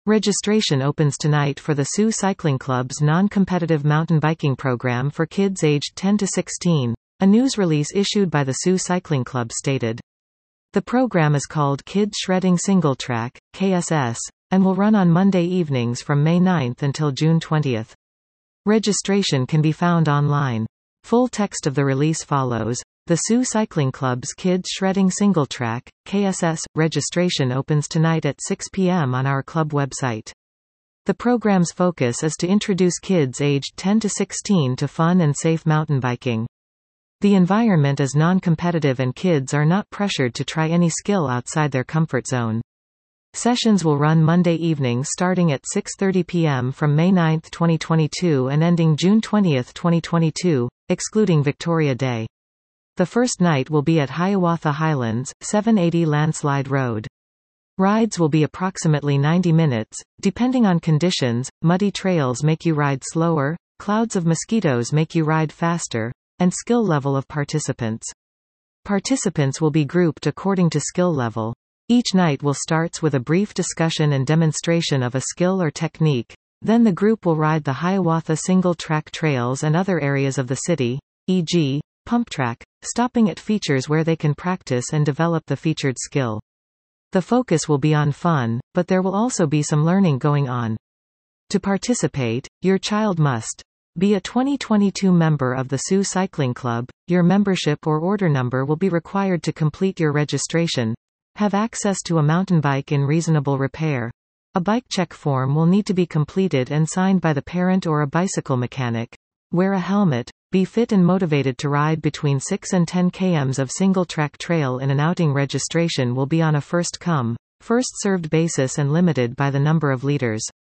Registration opens tonight for the Sioux Cycling Club's non-competitive mountain biking program for kids aged 10 to 16, a news release issued by the Sioux Cycling Club stated. The program is called Kids Shredding Single Track, KSS, and will run on Monday evenings from May 9 until June 20. Registration can be found online. Full text of the release follows. The Sioux Cycling Club's Kids Shredding Single Track, KSS, registration opens tonight at 6 p.m. on our club website. The program's focus is to introduce kids aged 10 to 16 to fun and safe mountain biking. The environment is non-competitive and kids are not pressured to try any skill outside their comfort zone. Sessions will run Monday evenings starting at 6:30 p.m. from May 9, 2022 and ending June 20, 2022, excluding Victoria Day. The first night will be at Hiawatha Highlands, 780 Landslide Road. Rides will be approximately 90 minutes, depending on conditions. Muddy trails make you ride slower, clouds of mosquitoes make you ride faster, and skill level of participants. Participants will be grouped according to skill level. Each night will starts with a brief discussion and demonstration of a skill or technique. Then the group will ride the Hiawatha single-track trails and other areas of the city, e.g., pump track, stopping at features where they can practice and develop the featured skill. The focus will be on fun, but there will also be some learning going on. To participate, your child must be a 2022 member of the Sioux Cycling Club. Your membership or order number will be required to complete your registration. Have access to a mountain bike in reasonable repair. A bike check form will need to be completed and signed by the parent or a bicycle mechanic. Wear a helmet. Be fit and motivated to ride between 6 and 10 km of single-track trail in an outing. Registration will be on a first-come, first-served basis and limited by the number of leaders.